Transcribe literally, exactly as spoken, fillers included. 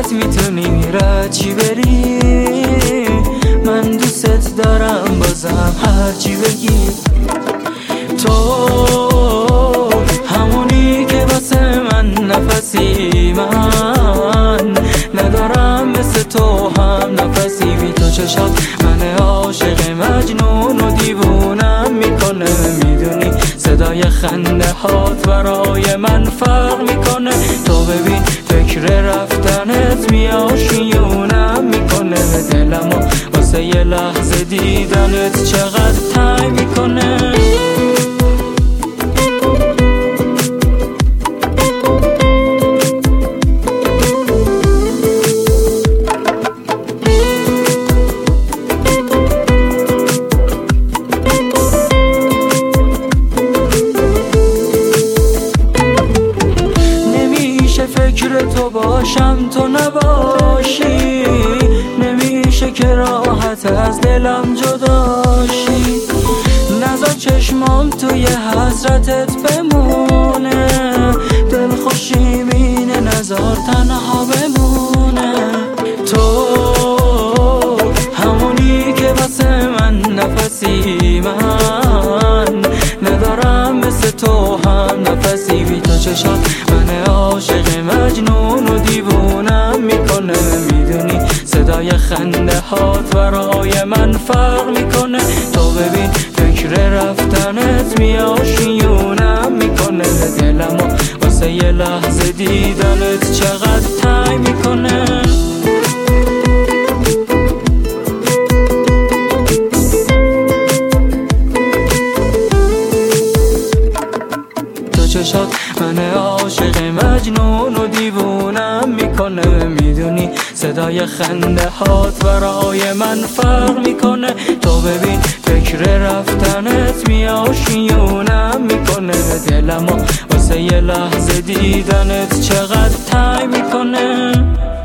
فقط میتونی رچی بری، من دوست دارم بازم هرچی بگی. تو همونی که واسه من نفسی، من ندارم مثل تو هم نفسی. بی تو چشات من عاشق مجنون و دیوونم میکنه، میدونی صدای خنده هات برای من فرق میکنه. تو ببین فکر رفتنت میاشیونم میکنه، دلمو واسه یه لحظه دیدنت چقدر تنگ میکنه. فکر تو باشم تو نباشی، نمیشه که راحت از دلم جداشی. نذار چشمام توی حسرتت بمونه، دل خوشیمینه نذار تنها بمونه. تو همونی که واسه من نفسی، من ندارم مثل تو هم نفسی. بی تو چشات من عاشق مجنون و دیوونم میکنه، میدونی صدای خنده هات برای من فرق میکنه. تو ببین فکر رفتنت میاشیونم میکنه، دلمو واسه یه لحظه دیدنت چقدر تنگ میکنه. چشات من عاشق مجنون و دیوونم میکنه، میدونی صدای خنده هات برای من فرق میکنه. تو ببین فکر رفتنت میاشیونم میکنه، دلمو واسه یه لحظه دیدنت چقدر تنگ میکنه.